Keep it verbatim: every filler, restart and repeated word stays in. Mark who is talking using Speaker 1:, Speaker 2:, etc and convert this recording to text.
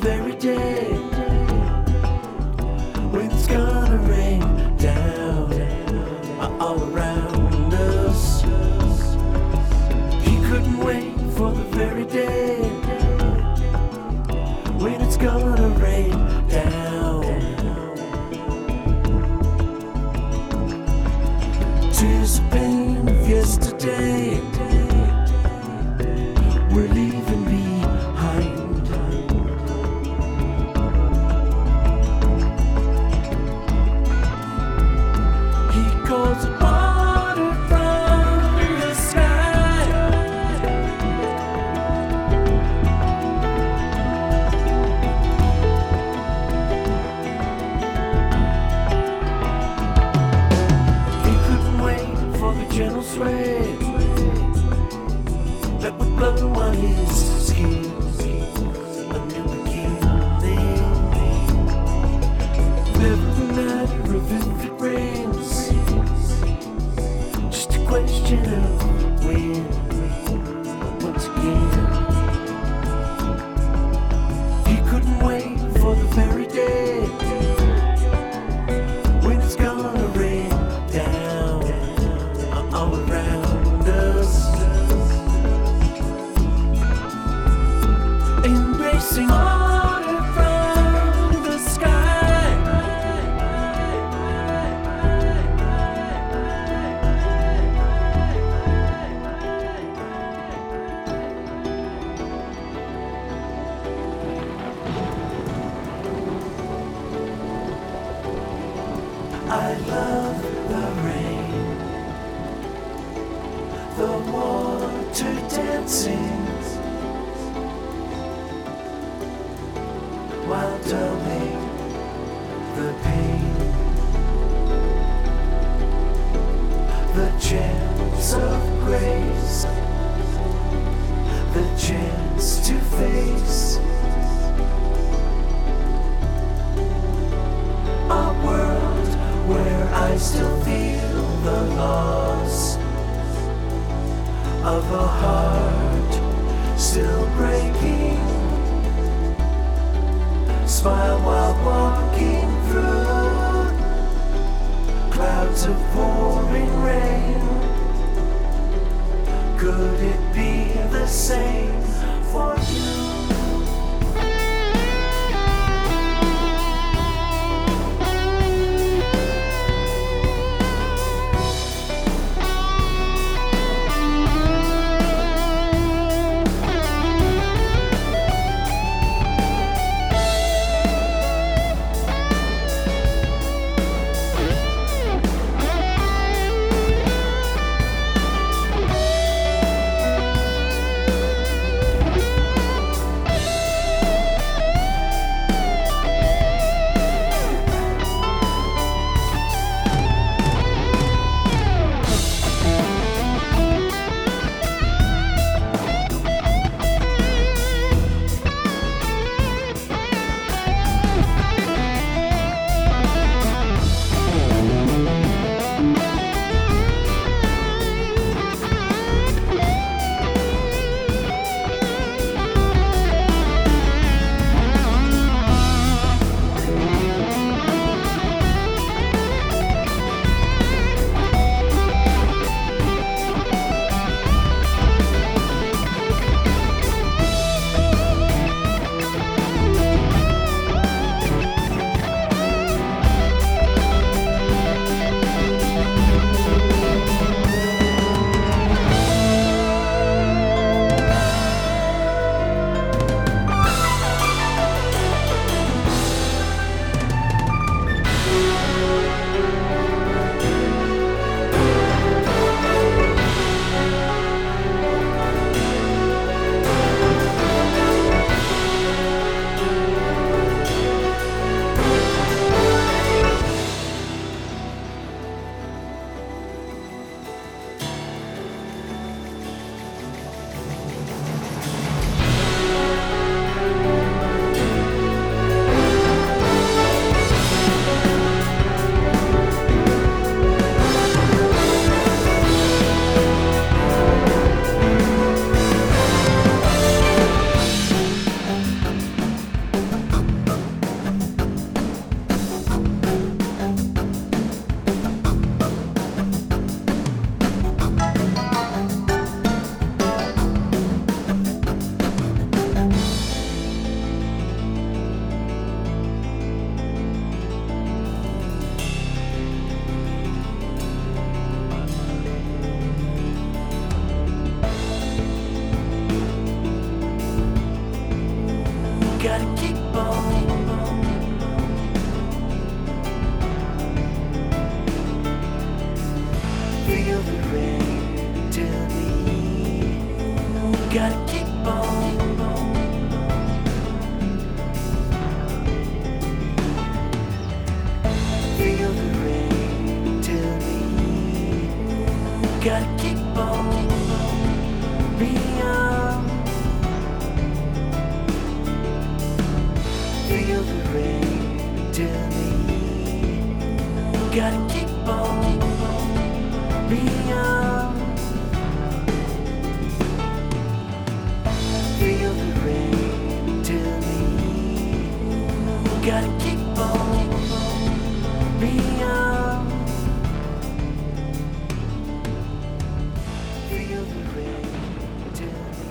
Speaker 1: very day when it's gonna rain down all around us. He couldn't wait for the very day when it's gonna rain down. Tears of pain of yesterday we're leaving behind. He calls it water from the sky. He couldn't wait for the gentle sway that would blow on his skin. A new beginning. Never a matter of if it rains, just a question of when. Once again, he couldn't wait for the very day when it's gonna rain down all around us. Embracing water from the sky. I love the rain, the water dancing while dumbing the pain, the chance of grace, the chance to face a world where I still feel the loss of a heart still breaking. Smile while walking through clouds of pouring rain. Could it be the same for you? keep on. Feel the rain tell me, gotta keep on. Feel the rain tell me, gotta keep on beyond. Feel the rain tell me, gotta keep on beyond. Feel the rain tell me, gotta keep on beyond. Feel the rain tell me.